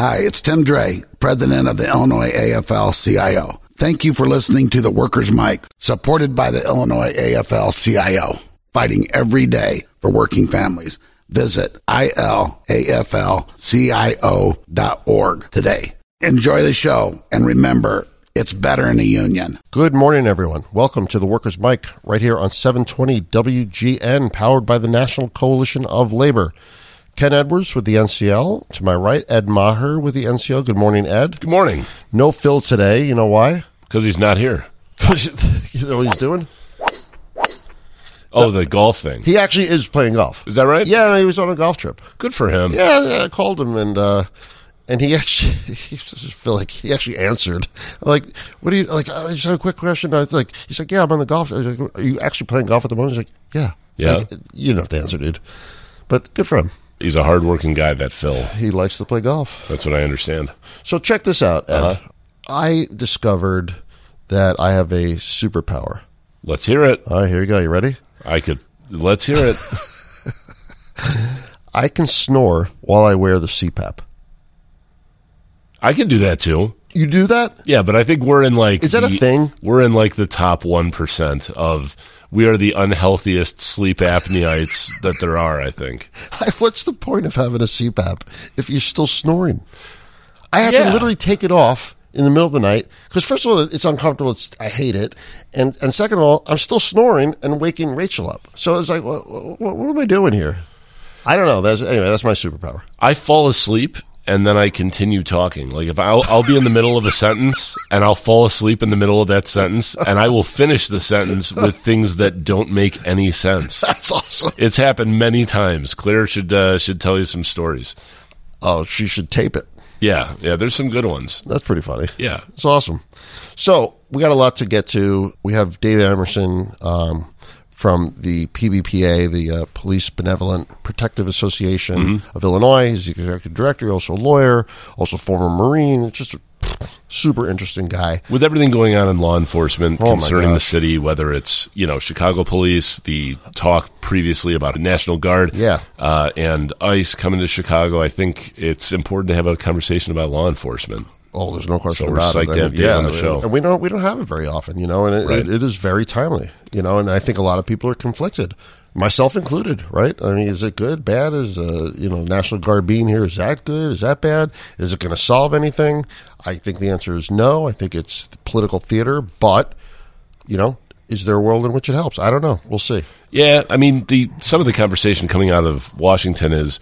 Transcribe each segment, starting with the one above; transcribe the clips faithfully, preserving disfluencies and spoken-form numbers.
Hi, it's Tim Dre, president of the Illinois A F L C I O. Thank you for listening to the Workers' Mic, supported by the Illinois A F L C I O, fighting every day for working families. Visit I L A F L C I O dot org today. Enjoy the show, and remember, it's better in a union. Good morning, everyone. Welcome to the Workers' Mic right here on seven twenty W G N, powered by the National Coalition of Labor. Ken Edwards with the N C L. To my right, Ed Maher with the N C L. Good morning, Ed. Good morning. No Phil today. You know why? Because he's not here. Because you know what he's doing? Oh, the golf thing. He actually is playing golf. Is that right? Yeah, he was on a golf trip. Good for him. Yeah, yeah I called him, and uh, and he actually, he just feel like he actually answered. I'm like, what do you, like, I just had a quick question. I was like, he's like, yeah, I'm on the golf. I was like, are you actually playing golf at the moment? He's like, yeah. Yeah. Like, you don't have to answer, dude. But good for him. He's a hardworking guy, that Phil. He likes to play golf. That's what I understand. So check this out, Ed. Uh-huh. I discovered that I have a superpower. Let's hear it. All right, here you go. You ready? I could. Let's hear it. I can snore while I wear the C PAP. I can do that too. You do that? Yeah, but I think we're in like... Is that the, a thing? We're in like the top one percent of... We are the unhealthiest sleep apneites that there are, I think. What's the point of having a C PAP if you're still snoring? I have yeah. to literally take it off in the middle of the night because, first of all, it's uncomfortable. It's, I hate it. And and second of all, I'm still snoring and waking Rachel up. So it's like, what, what, what am I doing here? I don't know. That's, anyway, that's my superpower. I fall asleep and then I continue talking. Like if I'll, I'll be in the middle of a sentence and I'll fall asleep in the middle of that sentence and I will finish the sentence with things that don't make any sense. That's awesome. It's happened many times. Claire should uh, should tell you some stories. Oh, she should tape it. Yeah, yeah. There's some good ones. That's pretty funny. Yeah, it's awesome. So we got a lot to get to. We have David Emerson um, from the P B P A, the uh, Police Benevolent Protective Association mm-hmm. of Illinois. He's the executive director, also a lawyer, also former Marine. It's just a super interesting guy. With everything going on in law enforcement oh concerning the city, whether it's, you know, Chicago police, the talk previously about a National Guard, yeah. uh, and ICE coming to Chicago, I think it's important to have a conversation about law enforcement. Oh, there's no question so about we're it. psyched to have Dave yeah, on the show. And we don't we don't have it very often, you know, and it, right. it, it is very timely, you know, and I think a lot of people are conflicted, myself included, right? I mean, is it good, bad? Is, uh, you know, National Guard being here, is that good? Is that bad? Is it going to solve anything? I think the answer is no. I think it's political theater, but, you know, is there a world in which it helps? I don't know. We'll see. Yeah, I mean, the some of the conversation coming out of Washington is,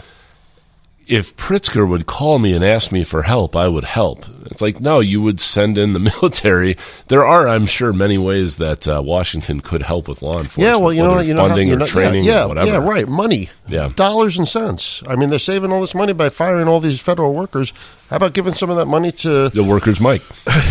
if Pritzker would call me and ask me for help, I would help. It's like, no, you would send in the military. There are, I'm sure, many ways that uh, Washington could help with law enforcement. Yeah, well, you know, you know, funding how, you or know, training, yeah, or whatever. Yeah, right. Money, yeah, dollars and cents. I mean, they're saving all this money by firing all these federal workers. How about giving some of that money to the Workers' Mic?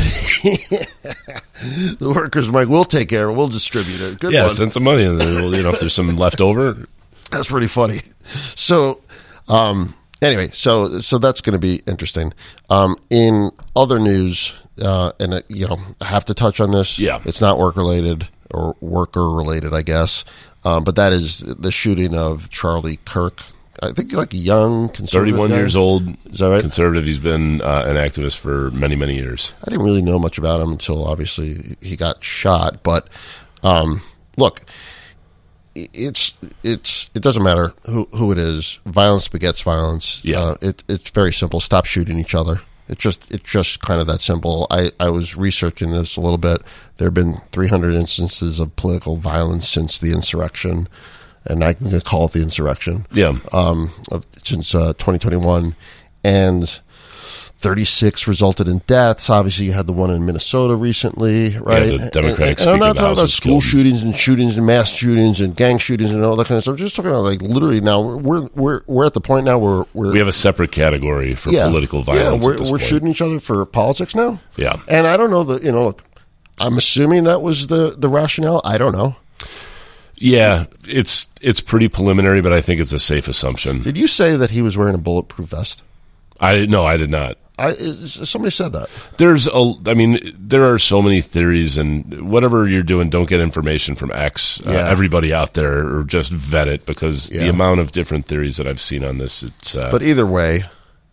The Workers' Mic. We'll take care of it. We'll distribute it. Good yeah, one. send some money, and then, you know, if there's some left over. That's pretty funny. So, um. Anyway, so so that's going to be interesting. Um, in other news, uh, and uh, you know, I have to touch on this. Yeah, it's not work related or worker related, I guess. Um, but that is the shooting of Charlie Kirk. I think like a young conservative thirty-one guy. years old. Is that right? Conservative. He's been uh, an activist for many, many years. I didn't really know much about him until obviously he got shot. But um, look. It's it's it doesn't matter who who it is. Violence begets violence. Yeah, uh, it it's very simple. Stop shooting each other. It's just it's just kind of that simple. I, I was researching this a little bit. There have been three hundred instances of political violence since the insurrection, and I'm going to call it the insurrection. Yeah, um, of, since uh, twenty twenty-one, and thirty-six resulted in deaths. Obviously, you had the one in Minnesota recently, right? Yeah, the Democratic and, and, and I'm not talking about school killed. shootings and shootings and mass shootings and gang shootings and all that kind of stuff. I'm just talking about like literally now we're we're we're at the point now where we're, we have a separate category for yeah, political violence. Yeah, we're at this we're point. shooting each other for politics now. Yeah, and I don't know the you know. Look, I'm assuming that was the the rationale. I don't know. Yeah, it's it's pretty preliminary, but I think it's a safe assumption. Did you say that he was wearing a bulletproof vest? I no, I did not. I, somebody said that. There's a, I mean, there are so many theories, and whatever you're doing, don't get information from X. Yeah. Uh, everybody out there, or just vet it, because yeah. the amount of different theories that I've seen on this, it's. Uh, but either way,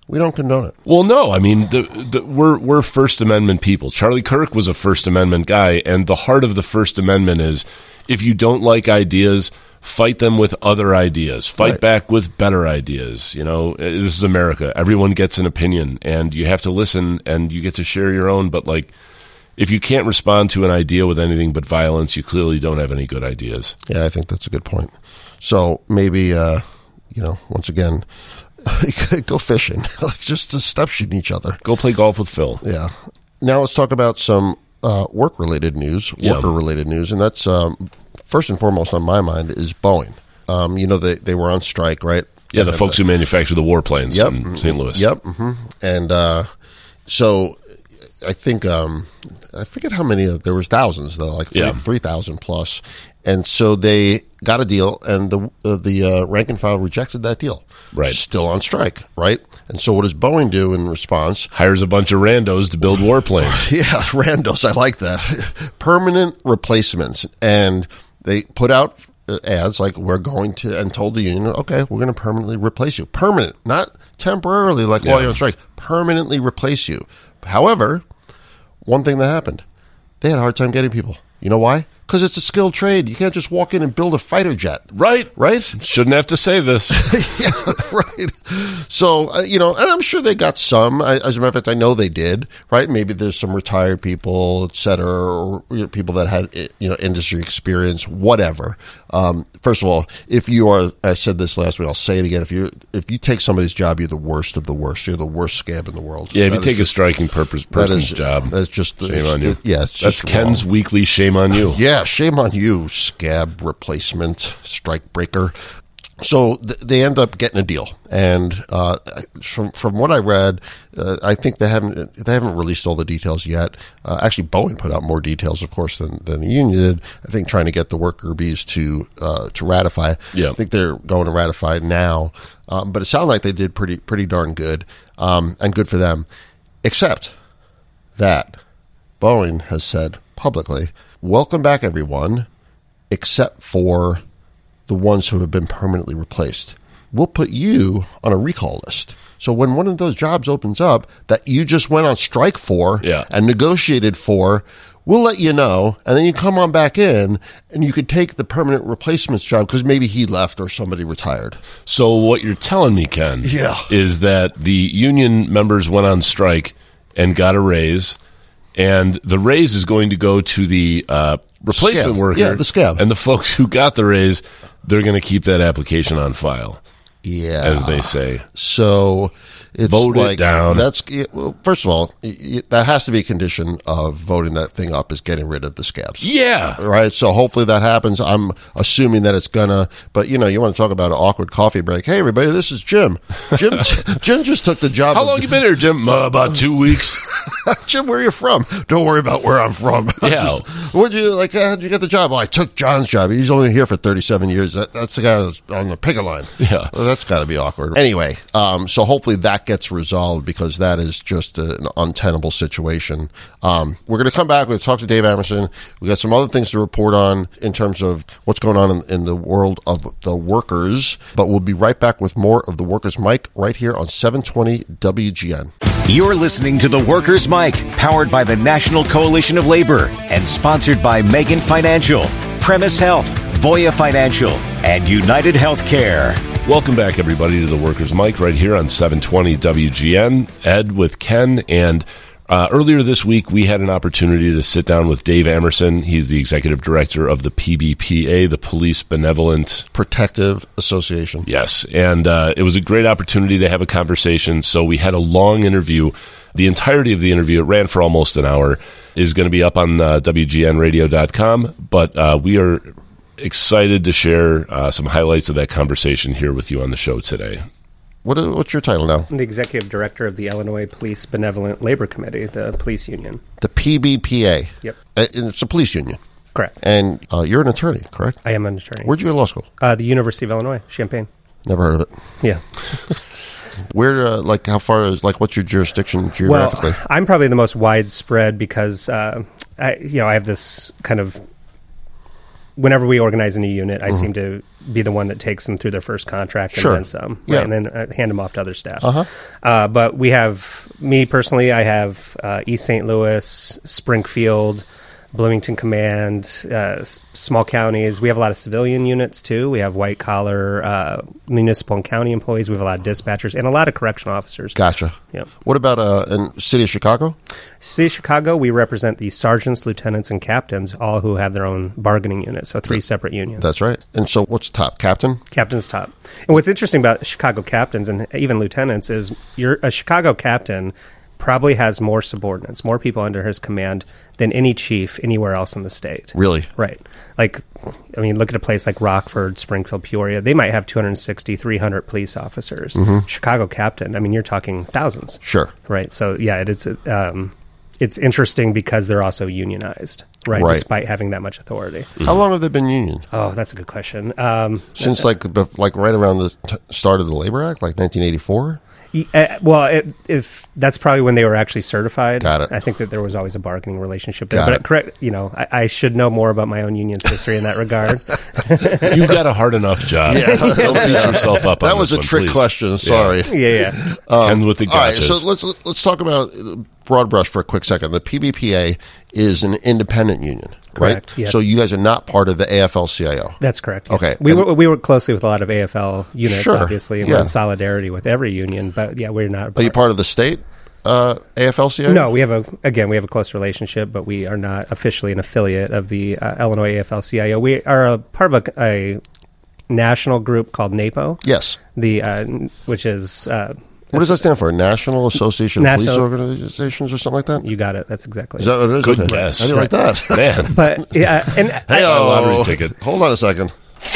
we don't condone it. Well, no, I mean, the, the, we're we're First Amendment people. Charlie Kirk was a First Amendment guy, and the heart of the First Amendment is if you don't like ideas, fight them with other ideas. Fight Right. back with better ideas. You know, this is America. Everyone gets an opinion, and you have to listen, and you get to share your own. But, like, if you can't respond to an idea with anything but violence, you clearly don't have any good ideas. Yeah, I think that's a good point. So maybe, uh, you know, once again, go fishing, like just to stop shooting each other. Go play golf with Phil. Yeah. Now let's talk about some uh, work-related news, Yeah. worker-related news, and that's um, first and foremost on my mind is Boeing. Um, you know, they they were on strike, right? Yeah, the And, folks who manufacture the warplanes Yep. in Saint Louis. Yep. hmm And uh, so I think um, I forget how many. There was thousands though, like three Yeah. three thousand plus. And so they got a deal, and the uh, the uh, rank and file rejected that deal. Right. Still on strike, right? And so what does Boeing do in response? Hires a bunch of randos to build warplanes. Yeah, randos. I like that. Permanent replacements. And they put out uh, ads like, we're going to, and told the union, okay, we're going to permanently replace you. Permanent, not temporarily like while Yeah. you're on strike. Permanently replace you. However, one thing that happened, they had a hard time getting people. You know why? Because it's a skilled trade. You can't just walk in and build a fighter jet. Right. Right? Shouldn't have to say this. Yeah, right. So, uh, you know, and I'm sure they got some. I, as a matter of fact, I know they did, right? Maybe there's some retired people, et cetera, or you know, people that had, you know, industry experience, whatever. Um, first of all, if you are, I said this last week, I'll say it again. If you if you take somebody's job, you're the worst of the worst. You're the worst scab in the world. Yeah, if you That take is a just- striking purpose, that person's is- job, That's just shame on you. Yeah, it's That's just Ken's wrong. weekly shame on you. Yeah, shame on you, scab replacement, strike breaker. So th- they end up getting a deal, and uh, from from what I read, uh, I think they haven't they haven't released all the details yet. Uh, actually, Boeing put out more details, of course, than, than the union did. I think trying to get the worker bees to uh, to ratify. Yeah. I think they're going to ratify now, um, but it sounded like they did pretty pretty darn good, um, and good for them. Except that Boeing has said publicly, "Welcome back, everyone, except for the ones who have been permanently replaced. We'll put you on a recall list. So when one of those jobs opens up that you just went on strike for Yeah. and negotiated for, we'll let you know, and then you come on back in, and you could take the permanent replacements job because maybe he left or somebody retired." So what you're telling me, Ken, Yeah. is that the union members went on strike and got a raise, and the raise is going to go to the uh, replacement Scab. worker. Yeah, the scab. And the folks who got the raise, they're going to keep that application on file, Yeah. as they say. So it's Vote it like down. That's well, first of all, y- y- that has to be a condition of voting that thing up is getting rid of the scabs. Yeah. Right. So hopefully that happens. I'm assuming that it's gonna, but you know, you want to talk about an awkward coffee break. Hey, everybody, this is Jim. Jim, Jim just took the job. How of- long you been here, Jim? Uh, about two weeks. Jim, where are you from? Don't worry about where I'm from. Yeah. What'd you like? How'd you get the job? Well, I took John's job. He's only here for thirty-seven years. That, that's the guy that's on the picket line. Yeah. Well, that's got to be awkward. Anyway, um, so hopefully that gets resolved because that is just a, an untenable situation. Um, we're going to come back. We're going to talk to Dave Emerson. We got some other things to report on in terms of what's going on in, in the world of the workers. But we'll be right back with more of the Workers' Mic right here on seven twenty W G N. You're listening to The Workers' Mic, powered by the National Coalition of Labor and sponsored by Megan Financial, Premise Health, Voya Financial, and United Healthcare. Welcome back, everybody, to the Workers' Mic right here on seven twenty W G N. Ed with Ken. And uh, earlier this week, we had an opportunity to sit down with Dave Emerson. He's the executive director of the P B P A, the Police Benevolent Protective Association. Yes, and uh, it was a great opportunity to have a conversation. So we had a long interview. The entirety of the interview, it ran for almost an hour, is going to be up on uh, W G N radio dot com. But uh, we are excited to share uh, some highlights of that conversation here with you on the show today. What, what's your title now? I'm the executive director of the Illinois Police Benevolent Labor Committee, the police union. The P B P A. Yep. Uh, It's a police union. Correct. And uh, you're an attorney, correct? I am an attorney. Where'd you go to law school? Uh, the University of Illinois, Champaign. Never heard of it. Yeah. Where, uh, like, how far is, like, what's your jurisdiction geographically? Well, I'm probably the most widespread because, uh, I, you know, I have this kind of whenever we organize a new unit, I mm-hmm. seem to be the one that takes them through their first contract and sure. then some, right? Yeah. And then uh, hand them off to other staff. Uh-huh. Uh, but we have, me personally, I have uh, East Saint Louis, Springfield, Bloomington Command, uh, s- small counties. We have a lot of civilian units, too. We have white-collar uh, municipal and county employees. We have a lot of dispatchers and a lot of correctional officers. Gotcha. Yeah. What about uh, in City of Chicago? City of Chicago, we represent the sergeants, lieutenants, and captains, all who have their own bargaining units, so three separate unions. That's right. And so what's top? Captain? Captain's top. And what's interesting about Chicago captains and even lieutenants is you're a Chicago captain probably has more subordinates, more people under his command than any chief anywhere else in the state. Really? Right. Like, I mean, look at a place like Rockford, Springfield, Peoria. They might have two hundred sixty, three hundred police officers. Mm-hmm. Chicago captain, I mean, you're talking thousands. Sure. Right. So, yeah, it, it's um, it's interesting because they're also unionized, right, right. despite having that much authority. Mm-hmm. How long have they been union? Oh, that's a good question. Um, Since, like, like right around the t- start of the Labor Act, like nineteen eighty-four? Uh, well, it, if that's probably when they were actually certified. Got it. I think that there was always a bargaining relationship there. Got but it. correct, you know, I, I should know more about my own union's history in that regard. You've got a hard enough job. Yeah. Don't beat yourself up. That on was this a one, trick please. question. Sorry. Yeah, yeah. Um, Ken with the all right, gotchas. so let's let's talk about broad brush for a quick second. The P B P A is an independent union, Correct, right? yes. So you guys are not part of the A F L C I O. That's correct. Yes. Okay. We And- were, we work closely with a lot of A F L units, Sure. obviously, and Yeah. we're in solidarity with every union. But yeah, we're not. Are you part of the state uh, A F L C I O? No, we have a again we have a close relationship, but we are not officially an affiliate of the uh, Illinois A F L C I O. We are a part of a, a national group called NAPO. Yes. The uh, which is. Uh, What does that stand for? National Association of National- Police Organizations or something like that? You got it. That's exactly Is it. that what it is? Good Okay. guess. I didn't like that. Man. But yeah, and Hey, My lottery ticket. Hold on a second.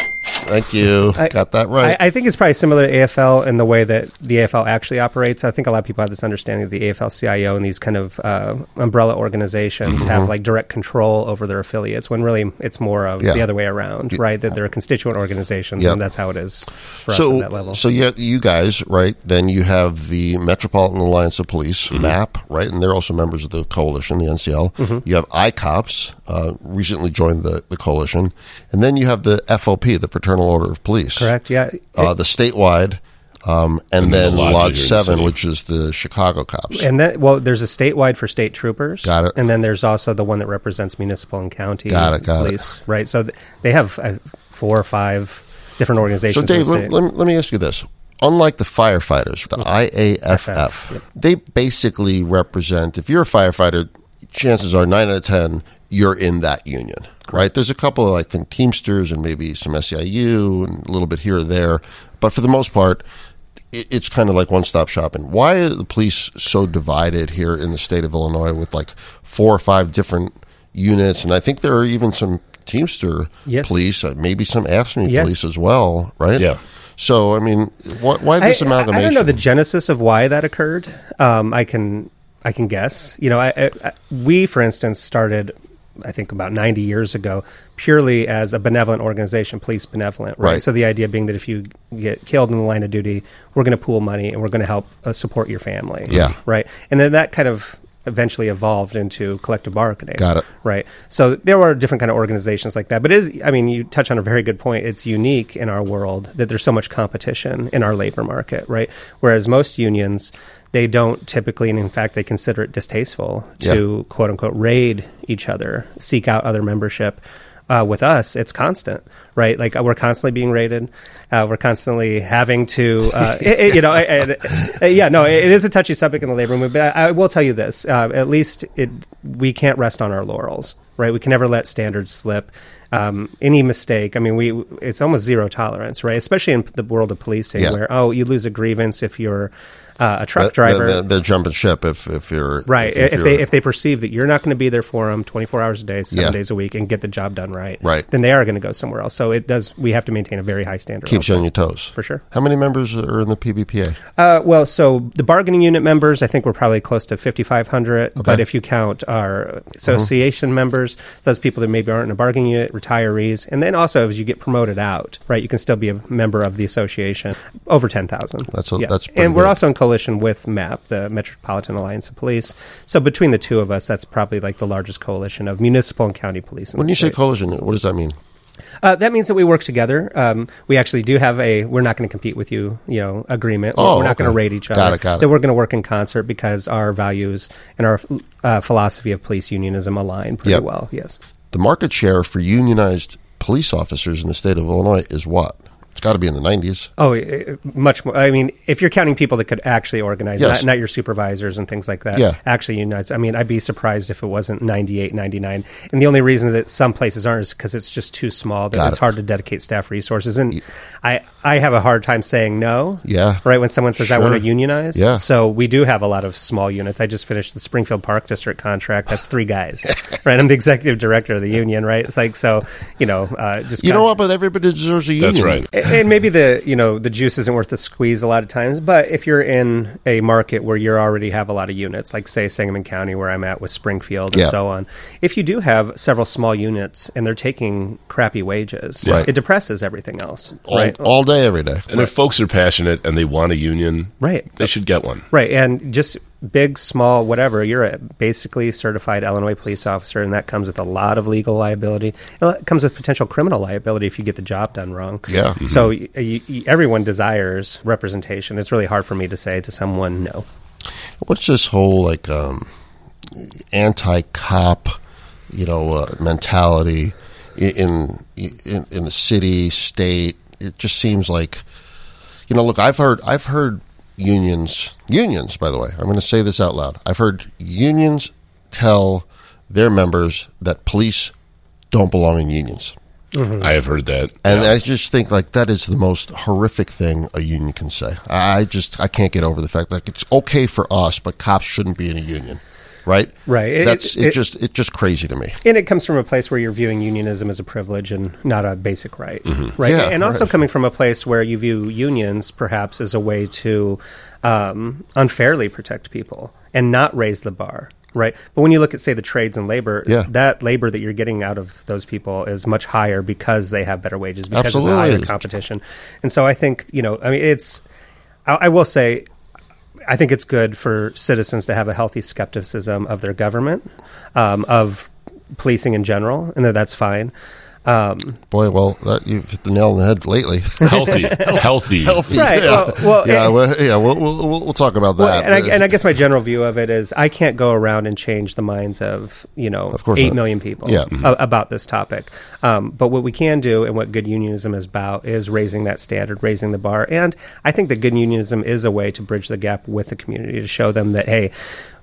Thank you. I- Got that right. I, I think it's probably similar to A F L in the way that the A F L actually operates. I think a lot of people have this understanding of the A F L C I O and these kind of uh, umbrella organizations Mm-hmm. have like direct control over their affiliates, when really it's more of Yeah. the other way around, right? That they're constituent organizations, Yep. and that's how it is for us so, at that level. so you, you guys, right? Then you have the Metropolitan Alliance of Police, Mm-hmm. MAP, right? And they're also members of the coalition, the N C L. Mm-hmm. You have I COPS, uh, recently joined the, the coalition. And then you have the F O P, the Fraternal Order of Police. Correct, yeah. Uh, the statewide, um, and, And then then the Lodge Lodge here in the seven, city. which is the Chicago Cops. And then, well, there's a statewide for state troopers. Got it. And then there's also the one that represents municipal and county Got it, got it. police, right? So th- they have uh, four or five different So, organizations. Dave, in the let, state. let, me- let me ask you this. Unlike the firefighters, the I A F F, Yep. they basically represent, if you're a firefighter, chances are nine out of ten, you're in that union, right? There's a couple of, I think, Teamsters and maybe some S E I U and a little bit here or there. But for the most part, it, it's kind of like one-stop shopping. Why are the police so divided here in the state of Illinois with like four or five different units? And I think there are even some Teamster Yes. police, uh, maybe some AFSCME Yes. police as well, right? Yeah. So, I mean, why, why this I, amalgamation? I don't know the genesis of why that occurred. Um, I can I can guess. You know, I, I, I, we, for instance, started, I think, about ninety years ago, purely as a benevolent organization, police benevolent, right? Right. So the idea being that if you get killed in the line of duty, we're going to pool money and we're going to help uh, support your family. Yeah. Right. And then that kind of eventually evolved into collective bargaining. Got it. Right. So there were different kind of organizations like that. But it is, I mean, you touch on a very good point. It's unique in our world that there's so much competition in our labor market, right? Whereas most unions, they don't typically, and in fact, they consider it distasteful to quote unquote raid each other, seek out other membership. Uh, with us, it's constant, right? Like uh, we're constantly being raided. Uh, we're constantly having to, uh, it, it, you know, it, it, yeah, no, it, it is a touchy subject in the labor movement. But I, I will tell you this: uh, at least it, we can't rest on our laurels, right? We can never let standards slip. Um, any mistake, I mean, we it's almost zero tolerance, right? Especially in the world of policing, Yeah. where oh, you lose a grievance if you're uh, a truck They're- driver. They're, they're jumping ship if, if you're Right. If, If, if they you're- if they perceive that you're not going to be there for them twenty-four hours a day, seven Yeah. days a week, and get the job done right, Right. then they are going to go somewhere else. So it does. We have to maintain a very high standard. keeps you also. on your toes For sure. How many members are in the P B P A? Uh, well, so the bargaining unit members, I think we're probably close to fifty-five hundred. But if you count our association Mm-hmm. members, those people that maybe aren't in a bargaining unit, retirees, and then also as you get promoted out, right, you can still be a member of the association. Over ten thousand. That's a- that's pretty and we're good. also in coalition with MAP, the Metropolitan Alliance of Police. So between the two of us, that's probably like the largest coalition of municipal and county police. In When the you say state. coalition, what does that mean? Uh, that means that we work together. Um, we actually do have a "we're not going to compete with you," you know, agreement. Oh, we're not okay. going to rate each other. Got it, got it. That we're going to work in concert because our values and our uh, philosophy of police unionism align pretty Yep. well. Yes. The market share for unionized police officers in the state of Illinois is what? It's got to be in the nineties. Oh, eh, much more. I mean, if you're counting people that could actually organize, Yes. not, not your supervisors and things like that, Yeah. actually unionize. I mean, I'd be surprised if it wasn't ninety-eight, ninety-nine. And the only reason that some places aren't is because it's just too small. That Got it's it. hard to dedicate staff resources. And I, I have a hard time saying no. Yeah. Right, when someone says, I Sure. want to unionize. Yeah. So we do have a lot of small units. I just finished the Springfield Park District contract. That's three guys. Right, I'm the executive director of the union, right? It's like, so, you know, uh, just You kind know of- what? But everybody deserves a union. That's right. and maybe the you know the juice isn't worth the squeeze a lot of times, but if you're in a market where you already have a lot of units, like say Sangamon County where I'm at with Springfield and Yeah. so on, if you do have several small units and they're taking crappy wages, Right. it depresses everything else, All, right? all day, every day. And if folks are passionate and they want a union, Right. they should get one. Right, and just big, small, whatever, you're a basically certified Illinois police officer, and that comes with a lot of legal liability. It comes with potential criminal liability if you get the job done wrong. Yeah. So y y y- everyone desires representation. It's really hard for me to say to someone no. What's this whole like um, anti-cop, you know, uh, mentality in, in in the city, state? It just seems like, you know, look, I've heard I've heard unions unions. By the way, I'm going to say this out loud. I've heard unions tell their members that police don't belong in unions. I have heard that. And Yeah. I just think like that is the most horrific thing a union can say. I just I can't get over the fact like it's okay for us, but cops shouldn't be in a union, right? Right. It- That's it, it- just it's just crazy to me. And it comes from a place where you're viewing unionism as a privilege and not a basic right, right? Mm-hmm. Yeah, and also right. coming from a place where you view unions perhaps as a way to um, unfairly protect people and not raise the bar, right? But when you look at, say, the trades and labor, Yeah. that labor that you're getting out of those people is much higher because they have better wages, because it's a higher Absolutely. competition. And so I think, you know, I mean, it's, I, I will say, I think it's good for citizens to have a healthy skepticism of their government, um, of policing in general, and that that's fine. Um, Boy, well, that, you've hit the nail on the head lately. Healthy. Healthy. Healthy, Right, yeah, well- well, yeah, and- well, yeah. We'll, we'll we'll we'll talk about well, that. and, I, and I guess my general view of it is I can't go around and change the minds of, you know, Of course eight not. million people Yeah. a- about this topic. Um, but what we can do and what good unionism is about is raising that standard, raising the bar. And I think that good unionism is a way to bridge the gap with the community, to show them that, hey,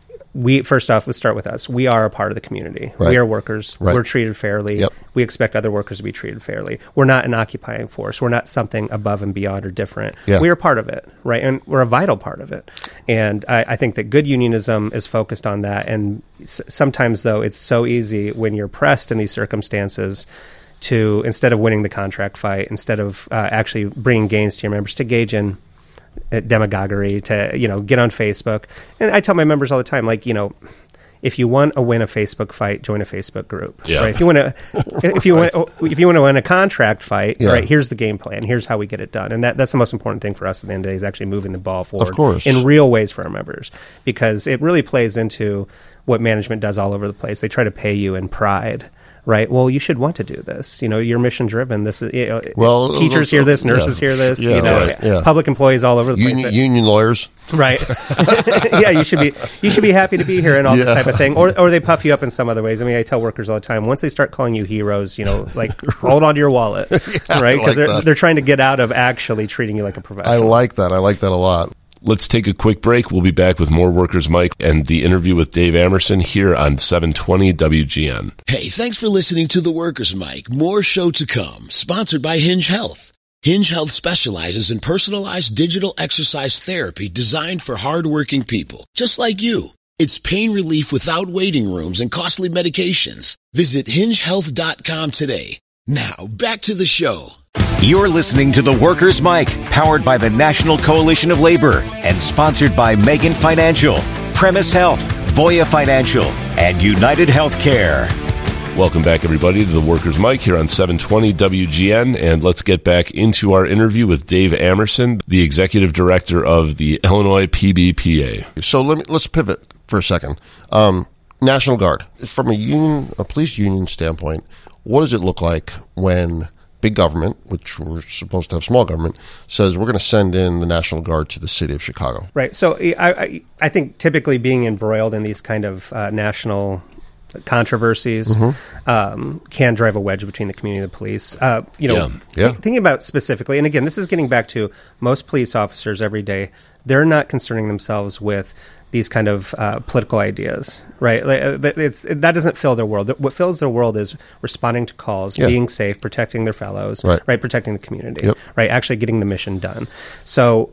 we first off, let's start with us. We are a part of the community. Right. We are workers. Right. We're treated fairly. Yep. We expect other workers to be treated fairly. We're not an occupying force. We're not something above and beyond or different. Yeah. We are part of it, right? And we're a vital part of it. And I, I think that good unionism is focused on that. And s- sometimes, though, it's so easy when you're pressed in these circumstances to, instead of winning the contract fight, instead of uh, actually bringing gains to your members, to gauge in uh, demagoguery, to, you know, get on Facebook. And I tell my members all the time, like, you know, if you want to win a Facebook fight, join a Facebook group. Yeah. Right? If you want to, if you want, if you want to win a contract fight, Yeah. right? Here's the game plan. Here's how we get it done. And that, that's the most important thing for us at the end of the day, is actually moving the ball forward course. in real ways for our members, because it really plays into what management does all over the place. They try to pay you in pride. Right. Well, you should want to do this. You know, you're mission driven. This is, you know, Well, teachers hear this, yeah. nurses hear this. Yeah, you know, right, yeah. public employees all over the place. union, that- union lawyers. Right. Yeah, you should be you should be happy to be here and all this Yeah. type of thing. Or or they puff you up in some other ways. I mean, I tell workers all the time, once they start calling you heroes, you know, like hold on to your wallet. I Right? Because like they're that. they're trying to get out of actually treating you like a I professional. like that. I like that a lot. Let's take a quick break. We'll be back with more Workers Mike and the interview with Dave Amerson here on seven twenty W G N. Hey, thanks for listening to The Workers' Mic. More show to come. Sponsored by Hinge Health. Hinge Health specializes in personalized digital exercise therapy designed for hardworking people, just like you. It's pain relief without waiting rooms and costly medications. Visit hinge health dot com today. Now, back to the show. You're listening to The Workers' Mic, powered by the National Coalition of Labor and sponsored by Megan Financial, Premise Health, Voya Financial, and United Healthcare. Welcome back, everybody, to the Workers' Mic here on seven twenty W G N. And let's get back into our interview with Dave Amerson, the executive director of the Illinois P B P A. So let me let's pivot for a second. Um, National Guard, from a union, a police union standpoint, what does it look like when big government, which we're supposed to have small government, says we're going to send in the National Guard to the city of Chicago? Right. So I, I, I think typically being embroiled in these kind of uh, national controversies mm-hmm. um, can drive a wedge between the community and the police. Uh, you know, yeah. Yeah. Th- thinking about specifically, and again, this is getting back to most police officers every day, they're not concerning themselves with these kind of uh, political ideas, right? Like, it's, it, that doesn't fill their world. What fills their world is responding to calls, yeah. being safe, protecting their fellows, right, right protecting the community, yep. right, actually getting the mission done. So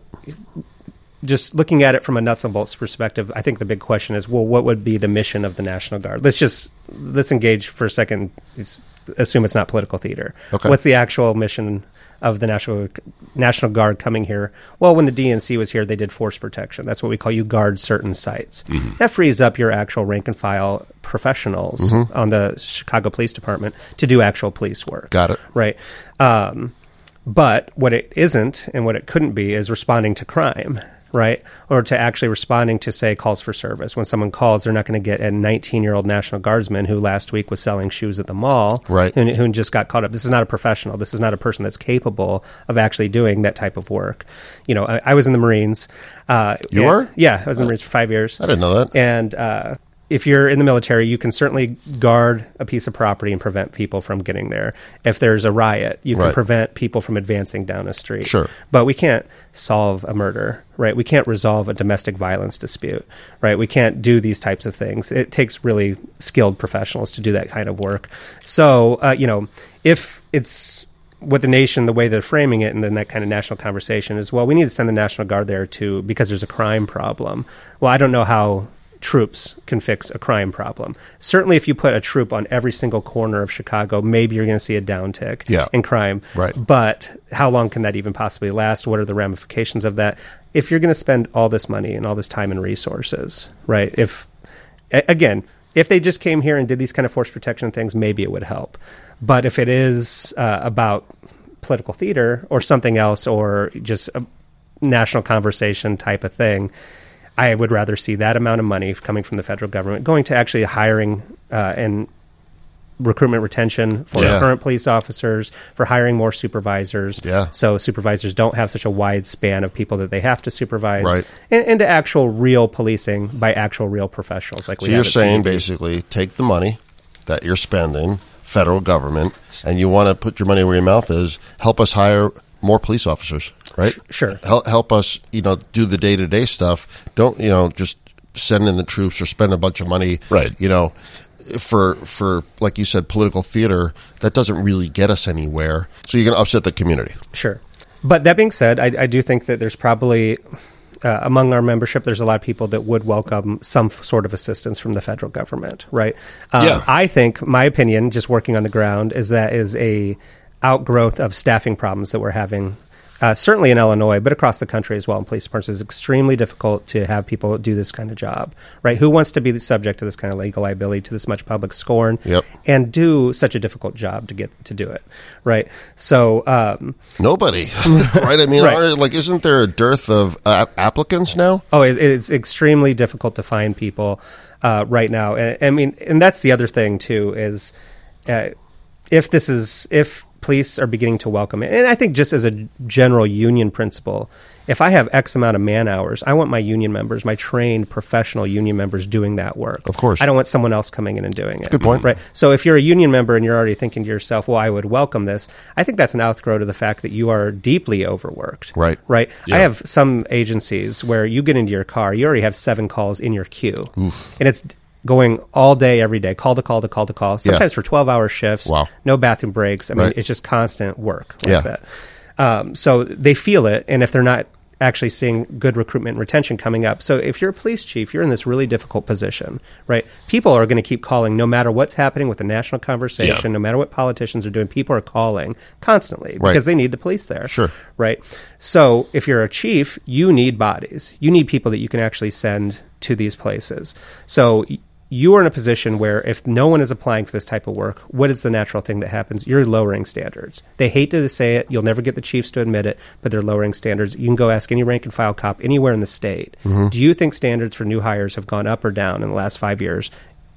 just looking at it from a nuts and bolts perspective, I think the big question is, well, what would be the mission of the National Guard? Let's just, let's engage for a second, it's, assume it's not political theater. Okay. What's the actual mission of the National National Guard coming here? Well, when the D N C was here, they did force protection. That's what we call you guard certain sites. Mm-hmm. That frees up your actual rank and file professionals mm-hmm. on the Chicago Police Department to do actual police work. Got it. Right. Um, but what it isn't and what it couldn't be is responding to crime. Right. Or to actually responding to, say, calls for service. When someone calls, they're not going to get a nineteen-year-old National Guardsman who last week was selling shoes at the mall, right, who, who just got caught up. This is not a professional. This is not a person that's capable of actually doing that type of work. You know, I, I was in the Marines. Uh, you and, were? Yeah, I was in the Marines for five years. I didn't know that. And uh, if you're in the military, you can certainly guard a piece of property and prevent people from getting there. If there's a riot, you can right. prevent people from advancing down a street. Sure. But we can't solve a murder, right? We can't resolve a domestic violence dispute, right? We can't do these types of things. It takes really skilled professionals to do that kind of work. So, uh, you know, if it's what the nation, the way they're framing it, and then that kind of national conversation is, well, we need to send the National Guard there too because there's a crime problem. Well, I don't know how troops can fix a crime problem. Certainly, if you put a troop on every single corner of Chicago, maybe you're going to see a downtick yeah. in crime. Right. But how long can that even possibly last? What are the ramifications of that? If you're going to spend all this money and all this time and resources, right? If, again, if they just came here and did these kind of force protection things, maybe it would help. But if it is uh, about political theater or something else or just a national conversation type of thing, I would rather see that amount of money coming from the federal government going to actually hiring uh, and recruitment retention for yeah. current police officers, for hiring more supervisors. Yeah. So supervisors don't have such a wide span of people that they have to supervise. Right. And, and to actual real policing by actual real professionals. Like so we you're have at saying C B D. basically take the money that you're spending, federal government, and you want to put your money where your mouth is, help us hire more police officers, right? Sure. Help, help us, you know, do the day-to-day stuff. Don't, you know, just send in the troops or spend a bunch of money, right? You know, for, for like you said, political theater, that doesn't really get us anywhere. So you're going to upset the community. Sure. But that being said, I, I do think that there's probably, uh, among our membership, there's a lot of people that would welcome some f- sort of assistance from the federal government, right? Um, yeah. I think, my opinion, just working on the ground, is that is a outgrowth of staffing problems that we're having, uh, certainly in Illinois, but across the country as well. In police departments, it's extremely difficult to have people do this kind of job, right? Who wants to be subject to this kind of legal liability, to this much public scorn, yep. and do such a difficult job to get to do it, right? So um, nobody, right? I mean, right. Are, like, isn't there a dearth of uh, applicants now? Oh, it, it's extremely difficult to find people uh, right now. And, I mean, and that's the other thing too is uh, if this is if police are beginning to welcome it. And I think just as a general union principle, if I have X amount of man hours, I want my union members, my trained professional union members doing that work. Of course. I don't want someone else coming in and doing it. Good point. Right. So if you're a union member and you're already thinking to yourself, well, I would welcome this, I think that's an outgrowth of the fact that you are deeply overworked. Right. Right. Yeah. I have some agencies where you get into your car, you already have seven calls in your queue. Oof. And it's going all day, every day, call to call to call to call, sometimes yeah. for twelve-hour shifts, wow. no bathroom breaks. I mean, right. it's just constant work like yeah. that. Um, so they feel it, and if they're not actually seeing good recruitment and retention coming up. So if you're a police chief, you're in this really difficult position, right? People are going to keep calling no matter what's happening with the national conversation, yeah. no matter what politicians are doing, people are calling constantly right. because they need the police there. Sure. Right? So if you're a chief, you need bodies. You need people that you can actually send to these places. So you are in a position where if no one is applying for this type of work, what is the natural thing that happens? You're lowering standards. They hate to say it. You'll never get the chiefs to admit it, but they're lowering standards. You can go ask any rank and file cop anywhere in the state. Mm-hmm. Do you think standards for new hires have gone up or down in the last five years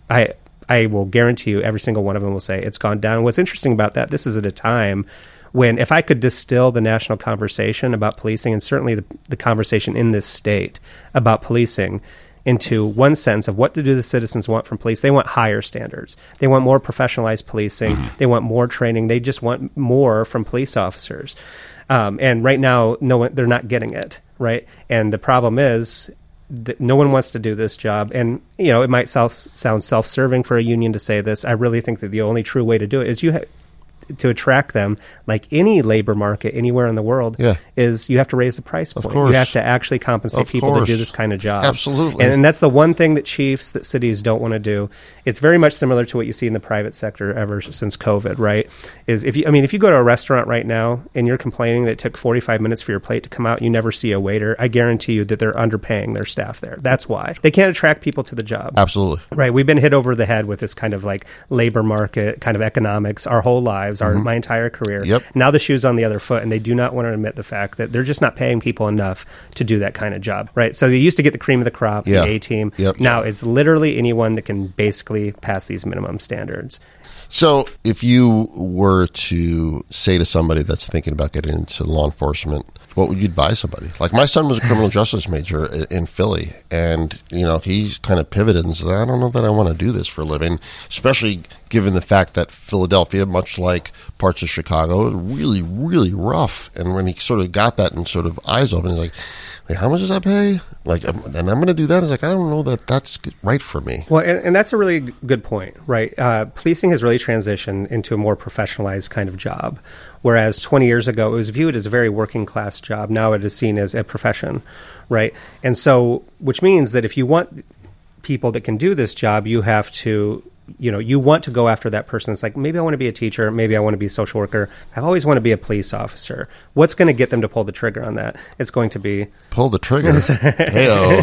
I I will guarantee you every single one of them will say it's gone down. What's interesting about that, this is at a time when if I could distill the national conversation about policing, and certainly the, the conversation in this state about policing, into one sense of what do the citizens want from police. They want higher standards. They want more professionalized policing. Mm-hmm. They want more training. They just want more from police officers. Um, and right now, no one, they're not getting it, right? And the problem is that no one wants to do this job. And, you know, it might self, sound self-serving for a union to say this. I really think that the only true way to do it is you ha- to attract them, like any labor market anywhere in the world, yeah. is you have to raise the price point. Of course. You have to actually compensate of people course. to do this kind of job. Absolutely. And, and that's the one thing that chiefs, that cities don't want to do. It's very much similar to what you see in the private sector ever since COVID, right? Is if you, I mean, if you go to a restaurant right now and you're complaining that it took forty-five minutes for your plate to come out, you never see a waiter, I guarantee you that they're underpaying their staff there. That's why. They can't attract people to the job. Absolutely. Right. We've been hit over the head with this kind of like labor market kind of economics our whole lives, our mm-hmm. my entire career. Yep. Now the shoe's on the other foot, and they do not want to admit the fact that they're just not paying people enough to do that kind of job, right? So they used to get the cream of the crop, yeah. the A-team. Yep. Now it's literally anyone that can basically pass these minimum standards. So if you were to say to somebody that's thinking about getting into law enforcement, what would you advise somebody? Like my son was a criminal justice major in Philly, and you know he's kind of pivoted and said, I don't know that I want to do this for a living, especially given the fact that Philadelphia, much like parts of Chicago, is really, really rough. And when he sort of got that and sort of eyes open, he's like, wait, how much does that pay? Like, and I'm going to do that. He's like, I don't know that that's right for me. Well, and, and that's a really good point, right? Uh, policing has really transitioned into a more professionalized kind of job, whereas twenty years ago it was viewed as a very working class job. Now it is seen as a profession, right? And so, which means that if you want people that can do this job, you have to, you know, you want to go after that person. It's like, maybe I want to be a teacher. Maybe I want to be a social worker. I always want to be a police officer. What's going to get them to pull the trigger on that? It's going to be... Pull the trigger? Hey-o.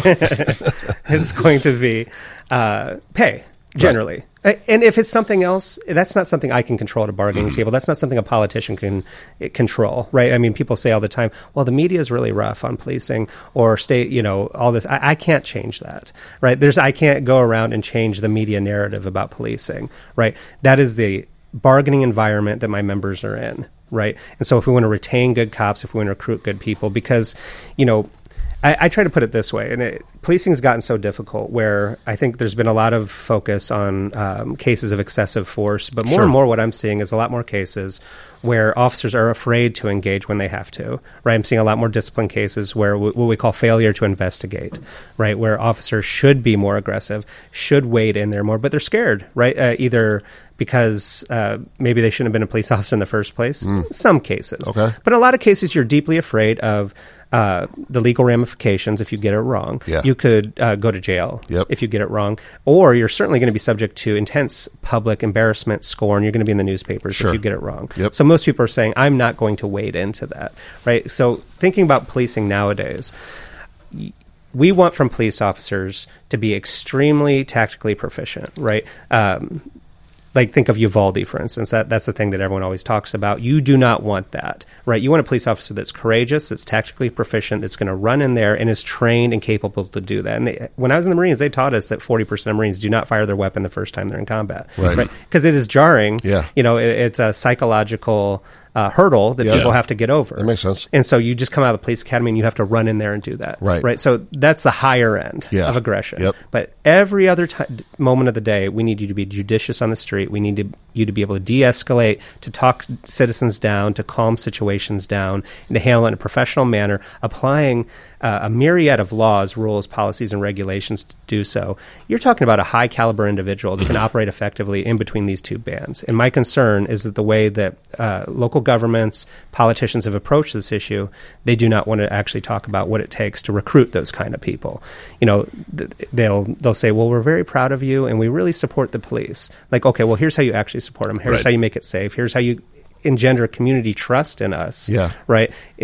It's going to be uh, pay, generally. Right. And if it's something else, that's not something I can control at a bargaining mm-hmm. table. That's not something a politician can control, right? I mean, people say all the time, well, the media is really rough on policing or state, you know, all this. I, I can't change that, right? There's, I can't go around and change the media narrative about policing, right? That is the bargaining environment that my members are in, right? And so if we want to retain good cops, if we want to recruit good people, because, you know, I, I try to put it this way, and it, policing has gotten so difficult where I think there's been a lot of focus on um, cases of excessive force, but more sure. and more what I'm seeing is a lot more cases where officers are afraid to engage when they have to, right? I'm seeing a lot more discipline cases where w- what we call failure to investigate, right? Where officers should be more aggressive, should wade in there more, but they're scared, right? Uh, either because uh, maybe they shouldn't have been a police officer in the first place. Mm. Some cases. Okay. But in a lot of cases, you're deeply afraid of uh, the legal ramifications if you get it wrong. Yeah. You could uh, go to jail yep. if you get it wrong. Or you're certainly going to be subject to intense public embarrassment, scorn. You're going to be in the newspapers sure. if you get it wrong. Yep. So most people are saying, I'm not going to wade into that, right? So thinking about policing nowadays, we want from police officers to be extremely tactically proficient, right? Um, Like, think of Uvalde, for instance. That, that's the thing that everyone always talks about. You do not want that, right? You want a police officer that's courageous, that's tactically proficient, that's going to run in there and is trained and capable to do that. And they, when I was in the Marines, they taught us that forty percent of Marines do not fire their weapon the first time they're in combat. Right. Because it is jarring. Yeah. You know, it, it's a psychological uh, hurdle that yeah. people have to get over. That makes sense. And so you just come out of the police academy and you have to run in there and do that. Right. Right. So that's the higher end yeah. of aggression. Yep. But every other t- moment of the day, we need you to be judicious on the street. We need to, you to be able to de-escalate, to talk citizens down, to calm situations down, and to handle it in a professional manner, applying uh, a myriad of laws, rules, policies, and regulations to do so. You're talking about a high-caliber individual that can operate effectively in between these two bands. And my concern is that the way that uh, local governments, politicians have approached this issue, they do not want to actually talk about what it takes to recruit those kind of people. You know, th- they'll they'll say, well, we're very proud of you, and we really support the police. Like, okay, well, here's how you actually support them. Here's Right. how you make it safe. Here's how you engender community trust in us. Yeah. Right? It,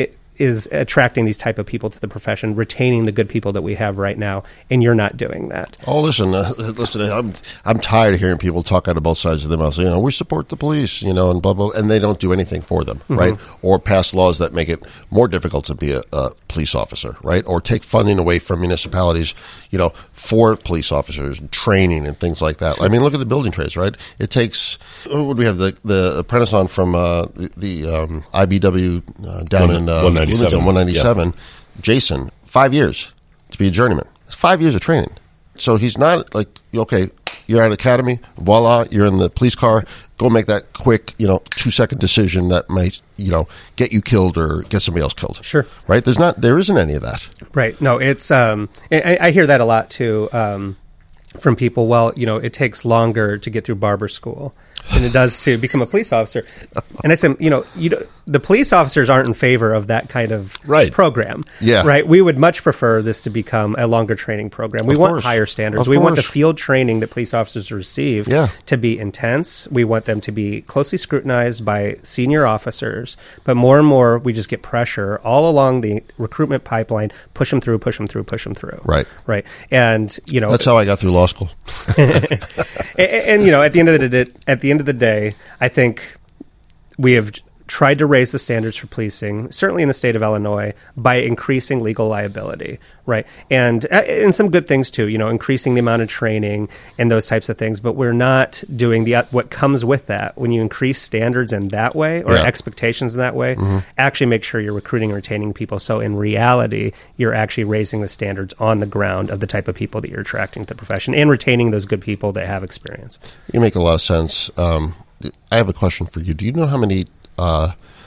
is attracting these type of people to the profession, retaining the good people that we have right now, and you're not doing that. Oh, listen, uh, listen. I'm I'm tired of hearing people talk out of both sides of their mouths. You know, we support the police, you know, and blah blah, and they don't do anything for them, mm-hmm. right? Or pass laws that make it more difficult to be a, a police officer, right? Or take funding away from municipalities, you know, for police officers, and training and things like that. Sure. I mean, look at the building trades, right? It takes. What would we have the the apprentice on from uh, the, the um, I B W uh, down One, in uh, one ninety-seven, one ninety-seven yeah. Jason, five years to be a journeyman. It's five years of training. So he's not like, okay, you're at academy, voila, you're in the police car, go make that quick, you know, two-second decision that might, you know, get you killed or get somebody else killed. Sure. Right? There's not, there isn't any of that. Right. No, it's, um, I, I hear that a lot too, um, from people. Well, you know, it takes longer to get through barber school than it does to become a police officer. And I said, you know, you know, the police officers aren't in favor of that kind of right. program. Yeah. Right. We would much prefer this to become a longer training program. We of want course. higher standards. Of we course. want the field training that police officers receive yeah. to be intense. We want them to be closely scrutinized by senior officers. But more and more, we just get pressure all along the recruitment pipeline, push them through, push them through, push them through. Right. Right. And, you know. That's how I got through law school. and, and, you know, at the end of the day, at the end of the day, I think we have tried to raise the standards for policing, certainly in the state of Illinois, by increasing legal liability, right? And uh, and some good things too, you know, increasing the amount of training and those types of things. But we're not doing the uh, what comes with that. When you increase standards in that way or yeah. expectations in that way, mm-hmm. actually make sure you're recruiting and retaining people. So in reality, you're actually raising the standards on the ground of the type of people that you're attracting to the profession and retaining those good people that have experience. You make a lot of sense. Um, I have a question for you. Do you know how many uh,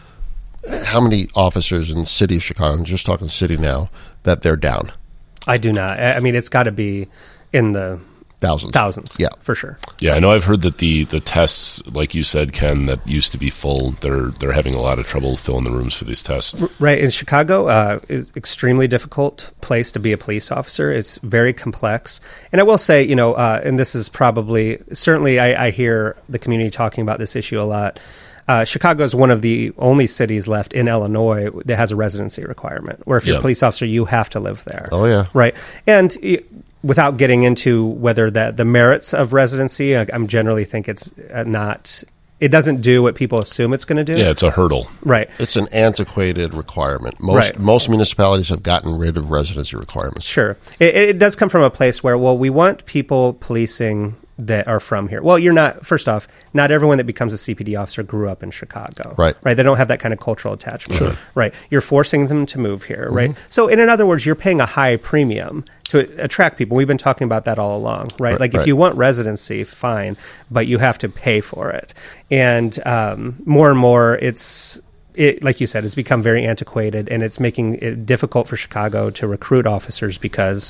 how many officers in the city of Chicago, I'm just talking city now, that they're down? I do not. I mean, it's got to be in the thousands. Thousands, yeah, for sure. Yeah, I know. I've heard that the, the tests, like you said, Ken, that used to be full, they're they're having a lot of trouble filling the rooms for these tests. Right. In Chicago, uh, is extremely difficult place to be a police officer. It's very complex. And I will say, you know, uh, and this is probably, certainly I, I hear the community talking about this issue a lot. Uh, Chicago is one of the only cities left in Illinois that has a residency requirement, where if you're yep. a police officer, you have to live there. Oh, yeah. Right. And it, without getting into whether that the merits of residency, I, I'm generally think it's not, it doesn't do what people assume it's going to do. Yeah, it's a hurdle. Right. It's an antiquated requirement. Most Right. most municipalities have gotten rid of residency requirements. Sure. It, it does come from a place where, well, we want people policing that are from here. Well, you're not, first off, not everyone that becomes a C P D officer grew up in Chicago. Right. Right. They don't have that kind of cultural attachment. Sure. Right. You're forcing them to move here. Right. So in other words, you're paying a high premium to attract people. We've been talking about that all along. Right. Right, like right. if you want residency, fine, but you have to pay for it. And um, more and more it's, It, like you said, it's become very antiquated, and it's making it difficult for Chicago to recruit officers because,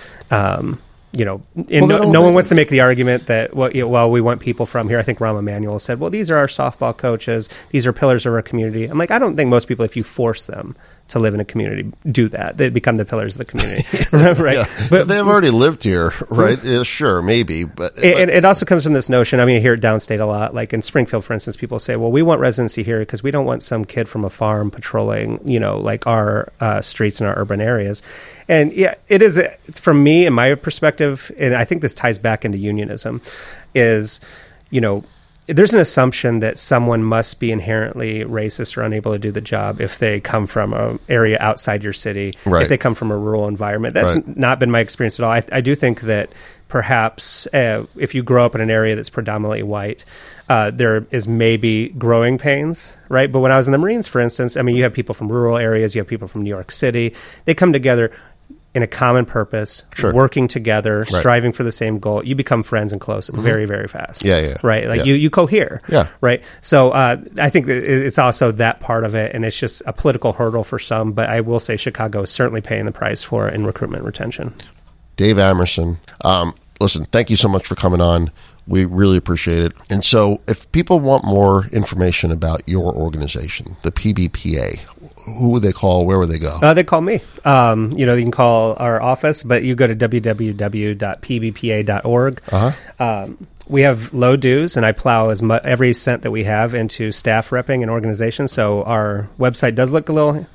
um, you know, and Well, no, no one wants to make the argument that, well, you know, well, we want people from here. I think Rahm Emanuel said, well, these are our softball coaches. These are pillars of our community. I'm like, I don't think most people, if you force them to live in a community, do that. They become the pillars of the community. Right? Yeah. But if they've already lived here, right? Yeah, sure, maybe. But, but it, it also comes from this notion, I mean, I hear it downstate a lot. Like in Springfield, for instance, people say, well, we want residency here because we don't want some kid from a farm patrolling, you know, like our uh, streets in our urban areas. And yeah, it is, from me and my perspective, and I think this ties back into unionism, is, you know, there's an assumption that someone must be inherently racist or unable to do the job if they come from an area outside your city, right. if they come from a rural environment. That's right. not been my experience at all. I, I do think that perhaps uh, if you grow up in an area that's predominantly white, uh, there is maybe growing pains, right? But when I was in the Marines, for instance, I mean, you have people from rural areas, you have people from New York City. They come together in a common purpose, sure. working together, right. striving for the same goal. You become friends and close mm-hmm. very, very fast. Yeah, yeah. Right? Like yeah. you, you cohere. Yeah. Right? So uh, I think that it's also that part of it, and it's just a political hurdle for some, but I will say Chicago is certainly paying the price for it in recruitment retention. Dave Amerson, um, listen, thank you so much for coming on. We really appreciate it. And so if people want more information about your organization, the P B P A, who would they call? Where would they go? Uh, they call me. Um, you know, you can call our office, but you go to w w w dot p b p a dot org. Uh-huh. Um, we have low dues, and I plow as much every cent that we have into staff repping and organization. So our website does look a little,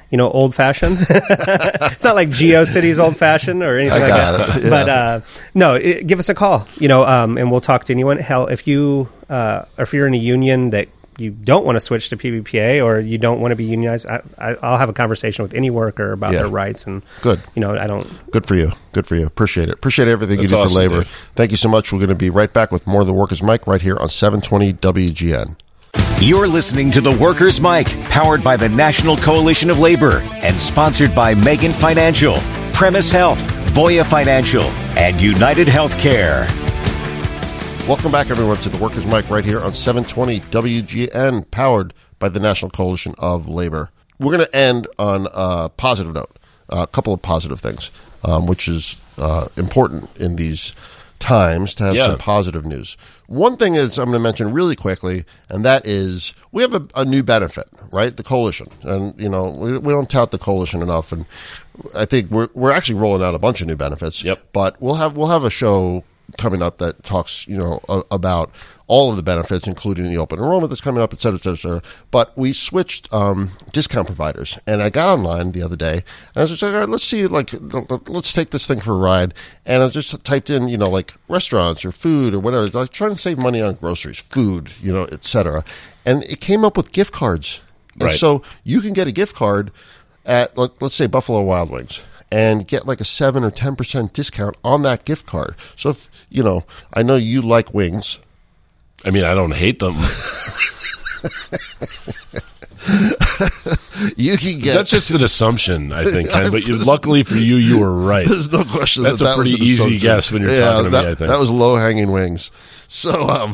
you know, old fashioned. It's not like GeoCities old fashioned or anything I like got that. it. Yeah. But uh, no, it, give us a call, you know, um, and we'll talk to anyone. Hell, if you uh, if you're in a union that you don't want to switch to P B P A or you don't want to be unionized, I, I, I'll have a conversation with any worker about Yeah. their rights. And Good. You know, I don't. Good for you. Good for you. Appreciate it. Appreciate everything That's you do awesome, for labor. Dave. Thank you so much. We're going to be right back with more of the Workers' Mic right here on seven twenty W G N. You're listening to the Workers' Mic, powered by the National Coalition of Labor and sponsored by Megan Financial, Premise Health, Voya Financial, and United Healthcare. Welcome back, everyone, to the Workers' Mic right here on seven twenty W G N, powered by the National Coalition of Labor. We're going to end on a positive note, a couple of positive things, um, which is uh, important in these times to have Yeah. some positive news. One thing is I'm going to mention really quickly, and that is we have a, a new benefit, right? The coalition, and you know we, we don't tout the coalition enough, and I think we're we're actually rolling out a bunch of new benefits. Yep. But we'll have we'll have a show coming up that talks, you know, a, about all of the benefits, including the open enrollment that's coming up, et cetera, et cetera, et cetera. But we switched um, discount providers, and I got online the other day, and I was just like, all right, let's see, like, let's take this thing for a ride. And I just typed in, you know, like restaurants or food or whatever, like trying to save money on groceries, food, you know, et cetera. And it came up with gift cards. And Right. so you can get a gift card at, let- let's say, Buffalo Wild Wings, and get like a seven or ten percent discount on that gift card. So if, you know, I know you like wings. I mean, I don't hate them. You can get... That's just an assumption, I think, Ken. But you, luckily for you, you were right. There's no question. That's that a that pretty was an easy assumption. guess when you're Yeah, talking to that, me, I think. That was low-hanging wings. So, um,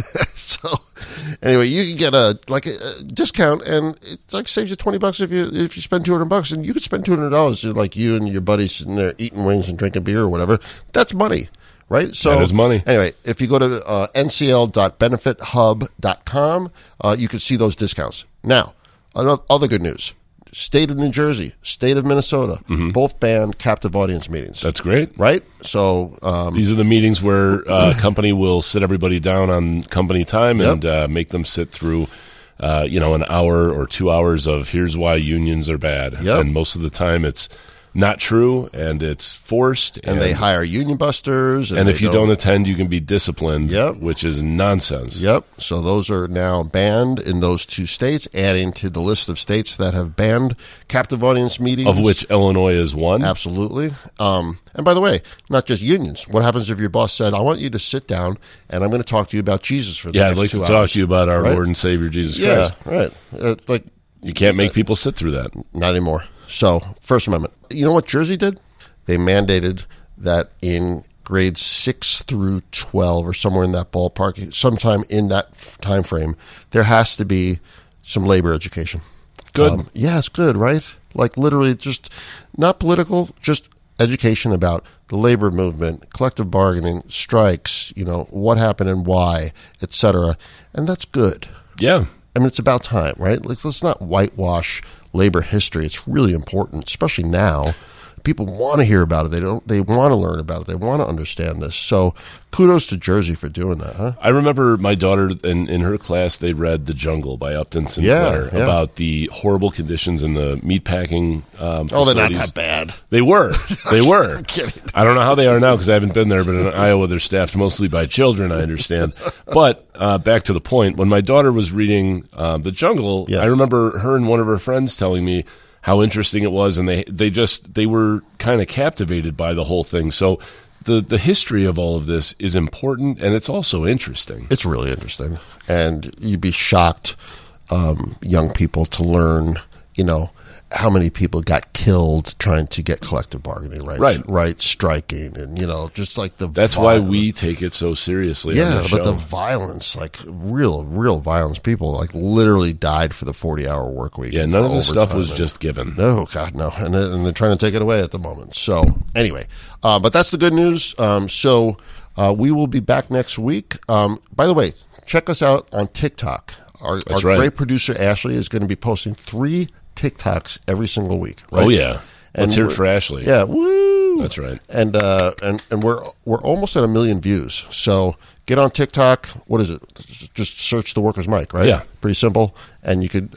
so anyway, you can get a like a, a discount, and it like saves you twenty bucks if you if you spend two hundred bucks, and you could spend two hundred dollars, like you and your buddies sitting there eating wings and drinking beer or whatever. That's money, right? So That is money. Anyway, if you go to uh, N C L dot benefit hub dot com, uh, you can see those discounts. Now, another other good news. State of New Jersey, state of Minnesota, both banned captive audience meetings. That's great. Right? So, um, These are the meetings where uh, a company will sit everybody down on company time and uh, make them sit through, uh, you know, an hour or two hours of here's why unions are bad. Yep. And most of the time it's not true and it's forced. and they hire union busters. And, and they if you don't attend, you can be disciplined, Yep. which is nonsense. Yep. So those are now banned in those two states, adding to the list of states that have banned captive audience meetings. Of which Illinois is one. Absolutely. Um, and by the way, not just unions. What happens if your boss said, I want you to sit down and I'm going to talk to you about Jesus for the Yeah, next I'd like two to hours. talk to you about our Right? Lord and Savior Jesus Yeah, Christ. right. Uh, like, You can't make people sit through that. not anymore. So, First Amendment. You know what Jersey did? They mandated that in grades six through twelve, or somewhere in that ballpark, sometime in that f- time frame, there has to be some labor education. Good. yeah, it's good, right? Like literally just not political, just education about the labor movement, collective bargaining, strikes, you know, what happened and why, et cetera. And that's good. Yeah. I mean, it's about time, right? Like, let's not whitewash labor history. It's really important, especially now. People want to hear about it. They don't. They want to learn about it. They want to understand this. So, kudos to Jersey for doing that, huh? I remember my daughter in, in her class, they read The Jungle by Upton Sinclair Yeah, yeah. about the horrible conditions in the meatpacking um, Oh, they're not facilities. that bad. They were. They were. kidding. I don't know how they are now because I haven't been there, but in Iowa, they're staffed mostly by children, I understand. But uh, back to the point, when my daughter was reading um, The Jungle, Yeah. I remember her and one of her friends telling me how interesting it was, and they, they just they were kind of captivated by the whole thing. So the, the history of all of this is important, and it's also interesting. It's really interesting, and you'd be shocked, um, young people, to learn, you know, how many people got killed trying to get collective bargaining rights, Right. right, striking, and you know, just like the That's why violence. we take it so seriously. on Yeah, this but show. the violence, like real, real violence. People like literally died for the forty-hour work week. yeah, and none for of this stuff overtime was and- just given. No, God, no, and, they- and they're trying to take it away at the moment. So anyway, uh, but that's the good news. Um, so uh, we will be back next week. Um, by the way, check us out on TikTok. Our, That's our right. great producer Ashley is going to be posting three TikToks every single week. Right? Oh yeah, And let's hear it we're- for Ashley. Yeah, woo! That's right. And uh, and and we're we're almost at a million views. So get on TikTok. What is it? Just search the Workers' Mic, right? Yeah. Pretty simple. And you could uh,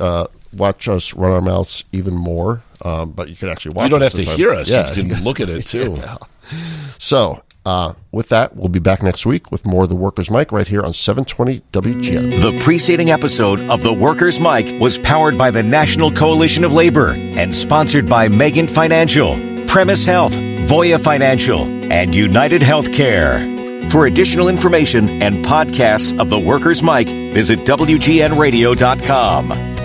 watch us run our mouths even more, um, but you can actually watch. You don't us have to sometime. hear us. Yeah. You can look at it too. Yeah. So, uh, with that, we'll be back next week with more of The Workers' Mic right here on seven twenty W G N. The preceding episode of The Workers' Mic was powered by the National Coalition of Labor and sponsored by Megan Financial, Premise Health, Voya Financial, and United Healthcare. For additional information and podcasts of The Workers' Mic, visit W G N radio dot com.